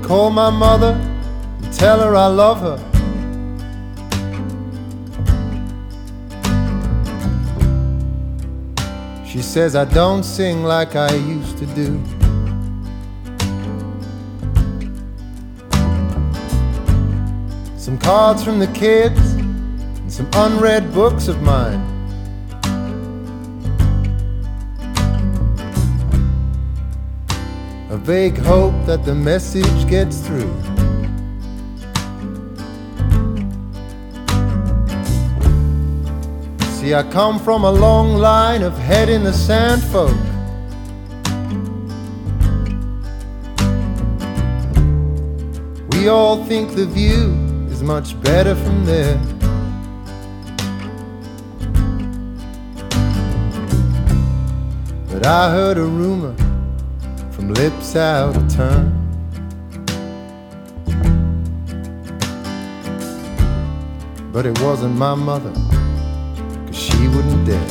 call my mother and tell her I love her. She says I don't sing like I used to do. Some cards from the kids and some unread books of mine. A vague hope that the message gets through. See, I come from a long line of head in the sand folk. We all think the view is much better from there. But I heard a rumor from lips out of turn. But it wasn't my mother, 'cause she wouldn't dare.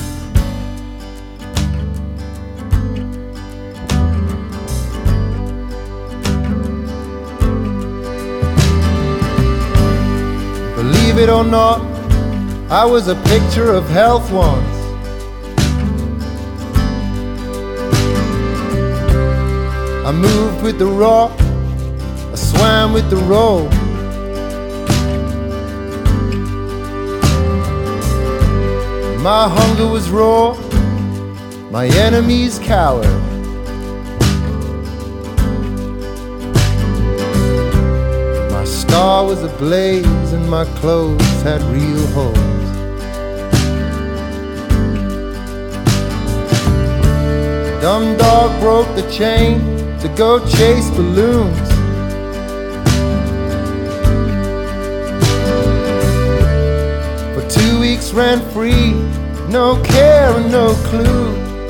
Believe it or not, I was a picture of health once. I moved with the rock, I swam with the roll. My hunger was raw, my enemies cowered. My star was ablaze and my clothes had real holes. Dumb dog broke the chain to go chase balloons. For 2 weeks rent free, no care and no clue.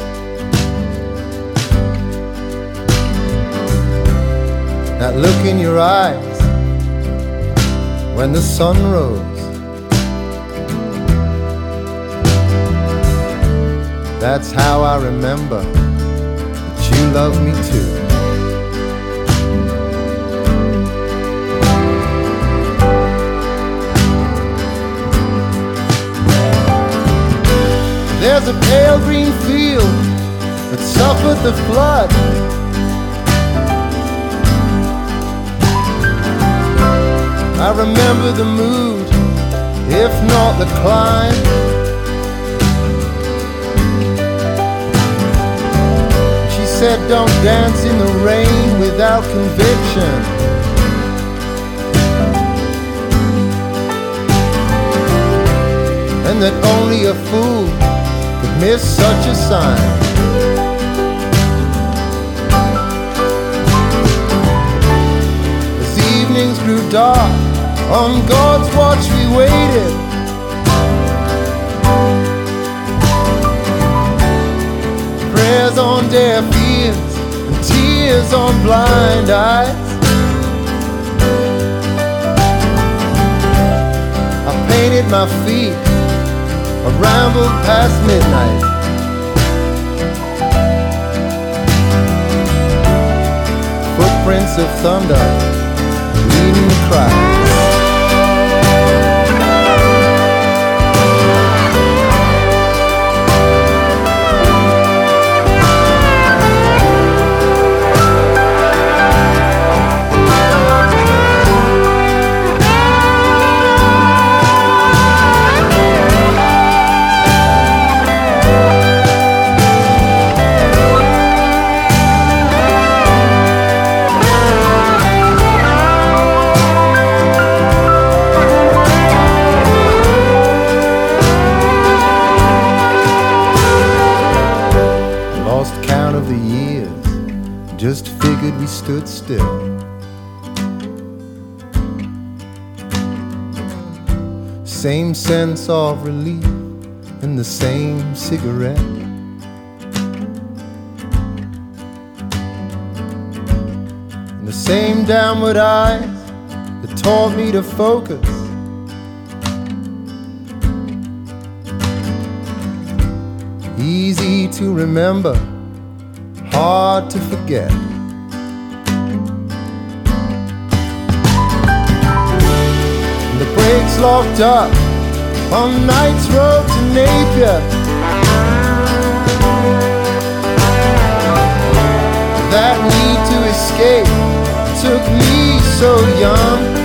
That look in your eyes when the sun rose, that's how I remember that you love me too. There's a pale green field that suffered the flood. I remember the mood, if not the climb. She said don't dance in the rain without conviction. And that only a fool could miss such a sign. As evenings grew dark, on God's watch we waited. Prayers on deaf ears and tears on blind eyes. I painted my feet, I rambled past midnight. Footprints of thunder leading the cries. Just figured we stood still. Same sense of relief and the same cigarette. And the same downward eyes that taught me to focus. Easy to remember, hard to forget. heartaches locked up on night's road to Napier. That need to escape took me so young.